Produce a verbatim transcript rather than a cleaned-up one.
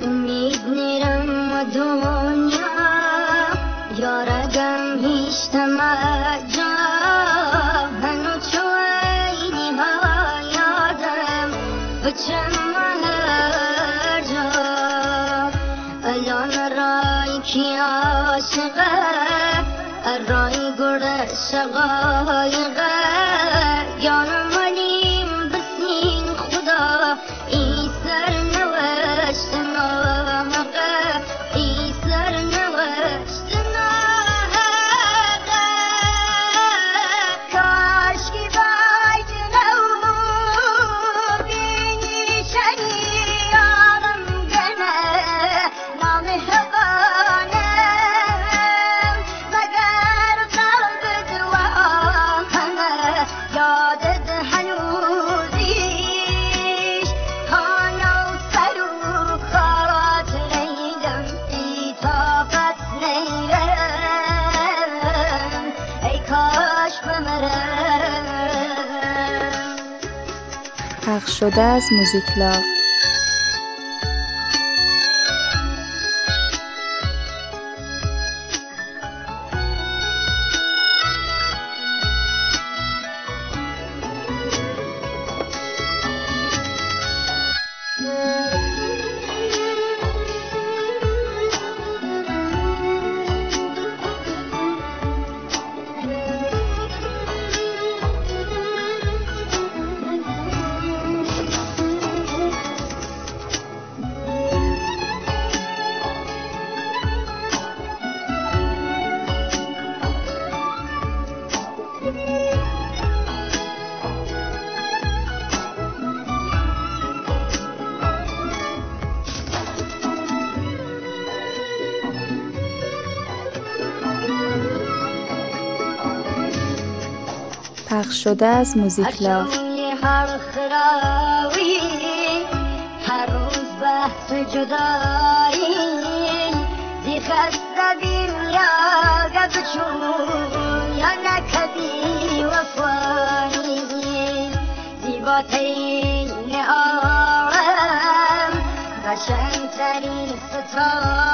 امید نیرم و دنیا یارگم هیچ تمجا هنو چوینی ها یادم بچم هر جا الان رای کی عاشقه رای گرد شقایقه یانم علیم بسین خدا ای سر نوشت ناحقه ای سر نوشت ناحقه کاش کی باید نو بینی شنی یارم گنه نامهربانم مگر قلب دوامه یادت هنوزیش هانو سر و خاطره‌ایم بی طاقت نیرم ای کاش بمرم. پخش شده از موزیک لاو. پخش شده از موزیک لاو. هر خراوی هر روز بحث جدایی زی خسته دل یا گبچون یا نکبی وفایی زیباترین عالم قشنگترین ستاره